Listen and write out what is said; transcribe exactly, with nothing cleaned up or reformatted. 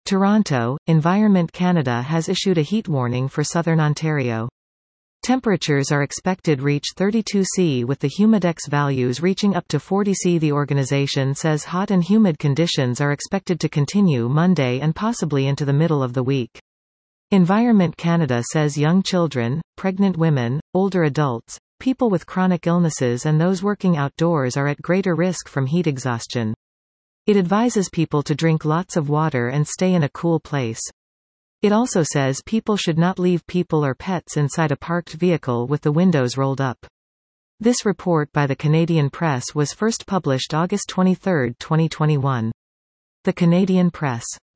Toronto, Environment Canada has issued a heat warning for southern Ontario. Temperatures are expected reach thirty-two C with the humidex values reaching up to forty C. The organization says hot and humid conditions are expected to continue Monday and possibly into the middle of the week. Environment Canada says young children, pregnant women, older adults, people with chronic illnesses and those working outdoors are at greater risk from heat exhaustion. It advises people to drink lots of water and stay in a cool place. It also says people should not leave people or pets inside a parked vehicle with the windows rolled up. This report by the Canadian Press was first published August twenty-third, twenty twenty-one. The Canadian Press.